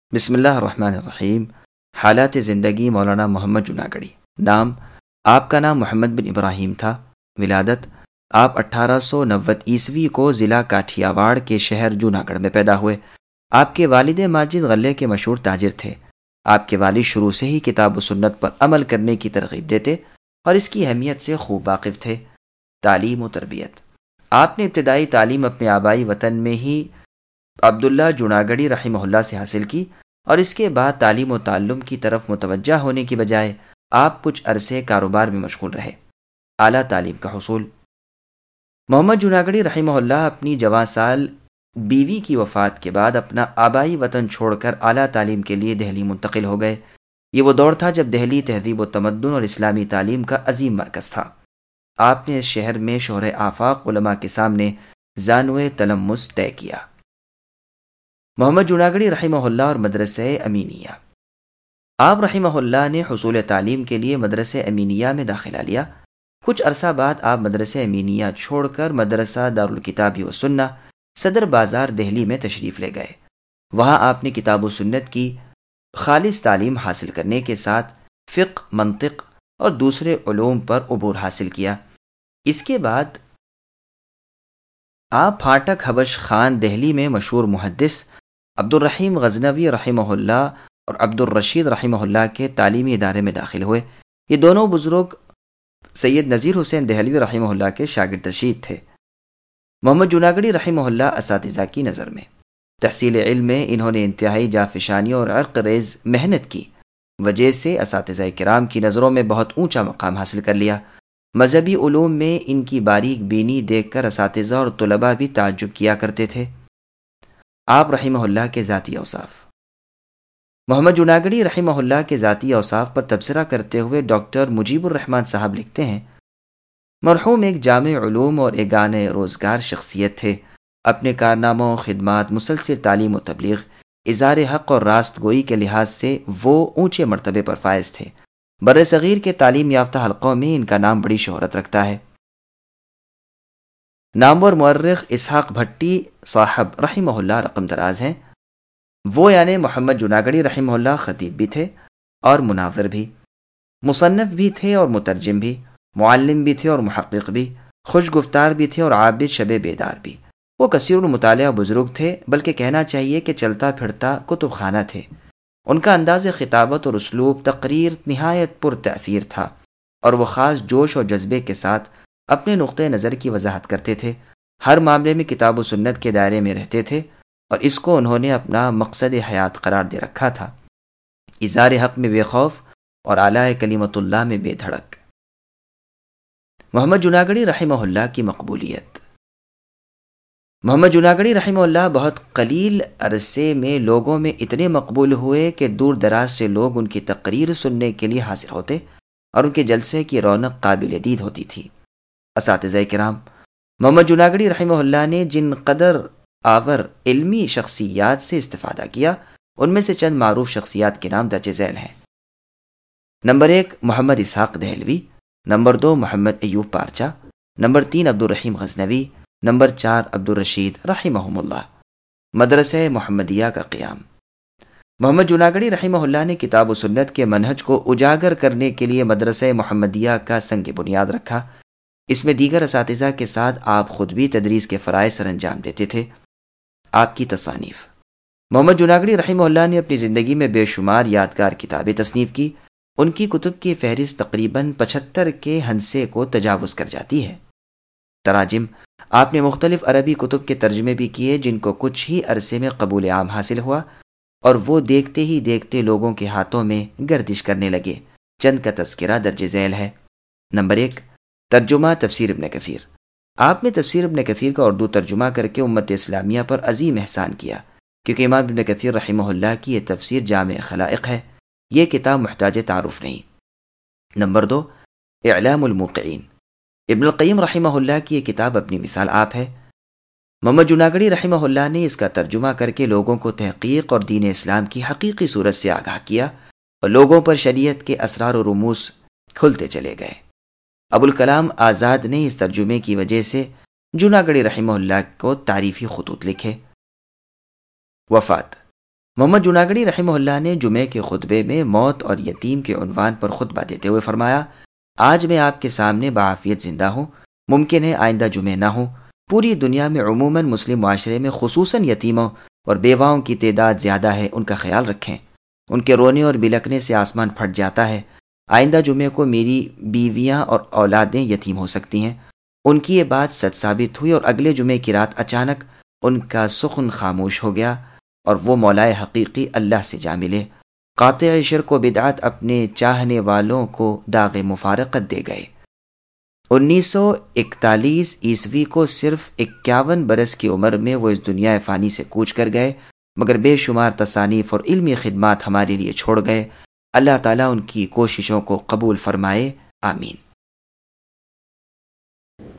بسم اللہ الرحمن الرحیم۔ حالات زندگی مولانا محمد جوناگڑی۔ نام، آپ کا نام محمد بن ابراہیم تھا۔ ولادت، آپ 1890 عیسوی کو ضلع کاٹھیاواڑ کے شہر جوناگڑھ میں پیدا ہوئے۔ آپ کے والد ماجد غلے کے مشہور تاجر تھے۔ آپ کے والد شروع سے ہی کتاب و سنت پر عمل کرنے کی ترغیب دیتے اور اس کی اہمیت سے خوب واقف تھے۔ تعلیم و تربیت، آپ نے ابتدائی تعلیم اپنے آبائی وطن میں ہی عبداللہ جوناگڑی رحمہ اللہ سے حاصل کی، اور اس کے بعد تعلیم و تعلم کی طرف متوجہ ہونے کی بجائے آپ کچھ عرصے کاروبار میں مشغول رہے۔ اعلیٰ تعلیم کا حصول، محمد جوناگڑی رحمہ اللہ اپنی جوان سال بیوی کی وفات کے بعد اپنا آبائی وطن چھوڑ کر اعلیٰ تعلیم کے لیے دہلی منتقل ہو گئے۔ یہ وہ دور تھا جب دہلی تہذیب و تمدن اور اسلامی تعلیم کا عظیم مرکز تھا۔ آپ نے اس شہر میں شہر آفاق علماء کے سامنے زانوِ تلمس طے کیا۔ محمد جوناگڑی رحمہ اللہ اور مدرسہ امینیہ، آپ رحمہ اللہ نے حصول تعلیم کے لیے مدرسہ امینیہ میں داخلہ لیا۔ کچھ عرصہ بعد آپ مدرسہ امینیہ چھوڑ کر مدرسہ دارالکتاب و سنہ صدر بازار دہلی میں تشریف لے گئے۔ وہاں آپ نے کتاب و سنت کی خالص تعلیم حاصل کرنے کے ساتھ فقہ، منطق اور دوسرے علوم پر عبور حاصل کیا۔ اس کے بعد آپ پھاٹک حبش خان دہلی میں مشہور محدث عبدالرحیم غزنوی رحمہ اللہ اور عبدالرشید رحمہ اللہ کے تعلیمی ادارے میں داخل ہوئے۔ یہ دونوں بزرگ سید نذیر حسین دہلوی رحمہ اللہ کے شاگرد رشید تھے۔ محمد جوناگڑی رحمہ اللہ اساتذہ کی نظر میں تحصیل علم میں انہوں نے انتہائی جافشانی اور عرق ریز محنت کی وجہ سے اساتذہ کرام کی نظروں میں بہت اونچا مقام حاصل کر لیا۔ مذہبی علوم میں ان کی باریک بینی دیکھ کر اساتذہ اور طلباء بھی تعجب کیا کرتے تھے۔ آپ رحمہ اللہ کے ذاتی اوصاف، محمد جوناگڑی رحمہ اللہ کے ذاتی اوصاف پر تبصرہ کرتے ہوئے ڈاکٹر مجیب الرحمن صاحب لکھتے ہیں، مرحوم ایک جامع علوم اور ایگان روزگار شخصیت تھے۔ اپنے کارناموں، خدمات، مسلسل تعلیم و تبلیغ، اظہار حق اور راست گوئی کے لحاظ سے وہ اونچے مرتبے پر فائز تھے۔ بر صغیر کے تعلیم یافتہ حلقوں میں ان کا نام بڑی شہرت رکھتا ہے۔ نامور مورخ اسحاق بھٹی صاحب رحمہ اللہ رقم دراز ہیں۔ وہ یعنی محمد جوناگڑی رحمہ اللہ خطیب بھی تھے اور مناظر بھی، مصنف بھی تھے اور مترجم بھی، معلم بھی تھے اور محقق بھی، خوش گفتار بھی تھے اور عابد شب بیدار بھی۔ وہ کثیر المطالعہ بزرگ تھے، بلکہ کہنا چاہیے کہ چلتا پھرتا کتب خانہ تھے۔ ان کا انداز خطابت اور اسلوب تقریر نہایت پر تأثیر تھا، اور وہ خاص جوش اور جذبے کے ساتھ اپنے نقطۂ نظر کی وضاحت کرتے تھے۔ ہر معاملے میں کتاب و سنت کے دائرے میں رہتے تھے، اور اس کو انہوں نے اپنا مقصد حیات قرار دے رکھا تھا۔ اظہار حق میں بے خوف اور اعلیٰ کلمت اللہ میں بے دھڑک۔ محمد جوناگڑی رحمہ اللہ کی مقبولیت، محمد جوناگڑی رحمہ اللہ بہت قلیل عرصے میں لوگوں میں اتنے مقبول ہوئے کہ دور دراز سے لوگ ان کی تقریر سننے کے لیے حاضر ہوتے اور ان کے جلسے کی رونق قابل دید ہوتی تھی۔ اساتذہ کرام، محمد جوناگڑی رحمہ اللہ نے جن قدر آور علمی شخصیات سے استفادہ کیا، ان میں سے چند معروف شخصیات کے نام درج ذیل ہیں۔ Number 1 Muhammad Ishaq Dehlvi, number 2 Muhammad Ayub Parcha, number 3 Abdurrahim Ghaznavi, number 4 Abdurrashid رحمہم اللہ۔ مدرسہ محمدیہ کا قیام، محمد جوناگڑی رحمہ اللہ نے کتاب و سنت کے منہج کو اجاگر کرنے کے لیے مدرسہ محمدیہ کا سنگ بنیاد رکھا۔ اس میں دیگر اساتذہ کے ساتھ آپ خود بھی تدریس کے فرائض سر انجام دیتے تھے۔ آپ کی تصانیف، محمد جوناگڑی رحمہ اللہ نے اپنی زندگی میں بے شمار یادگار کتابیں تصنیف کی۔ ان کی کتب کی فہرست تقریباً 75 کے ہندسے کو تجاوز کر جاتی ہے۔ تراجم، آپ نے مختلف عربی کتب کے ترجمے بھی کیے جن کو کچھ ہی عرصے میں قبول عام حاصل ہوا، اور وہ دیکھتے ہی دیکھتے لوگوں کے ہاتھوں میں گردش کرنے لگے۔ چند کا تذکرہ درج ذیل ہے۔ نمبر 1 ترجمہ تفسیر ابن کثیر، آپ نے تفسیر ابن کثیر کا اردو ترجمہ کر کے امت اسلامیہ پر عظیم احسان کیا، کیونکہ امام ابن کثیر رحمہ اللہ کی یہ تفسیر جامع خلائق ہے۔ یہ کتاب محتاج تعارف نہیں۔ نمبر 2 اعلام الموقعین، ابن القیم رحمہ اللہ کی یہ کتاب اپنی مثال آپ ہے۔ محمد جوناگڑی رحمہ اللہ نے اس کا ترجمہ کر کے لوگوں کو تحقیق اور دین اسلام کی حقیقی صورت سے آگاہ کیا، اور لوگوں پر شریعت کے اسرار و رموز کھلتے چلے گئے۔ ابوالکلام آزاد نے اس ترجمے کی وجہ سے جوناگڑی رحمہ اللہ کو تعریفی خطوط لکھے۔ وفات، محمد جوناگڑی رحمہ اللہ نے جمعے کے خطبے میں موت اور یتیم کے عنوان پر خطبہ دیتے ہوئے فرمایا، آج میں آپ کے سامنے بعافیت زندہ ہوں، ممکن ہے آئندہ جمعے نہ ہوں۔ پوری دنیا میں عموماً مسلم معاشرے میں خصوصاً یتیموں اور بیواؤں کی تعداد زیادہ ہے، ان کا خیال رکھیں۔ ان کے رونے اور بلکنے سے آسمان پھٹ جاتا ہے۔ آئندہ جمعے کو میری بیویاں اور اولادیں یتیم ہو سکتی ہیں۔ ان کی یہ بات سچ ثابت ہوئی اور اگلے جمعے کی رات اچانک ان کا سخن خاموش ہو گیا اور وہ مولائے حقیقی اللہ سے جا ملے۔ قاطع شرک و بدعت اپنے چاہنے والوں کو داغ مفارقت دے گئے۔ 1941 عیسوی کو صرف 51 برس کی عمر میں وہ اس دنیا فانی سے کوچ کر گئے، مگر بے شمار تصانیف اور علمی خدمات ہمارے لیے چھوڑ گئے۔ اللہ تعالیٰ ان کی کوششوں کو قبول فرمائے، آمین۔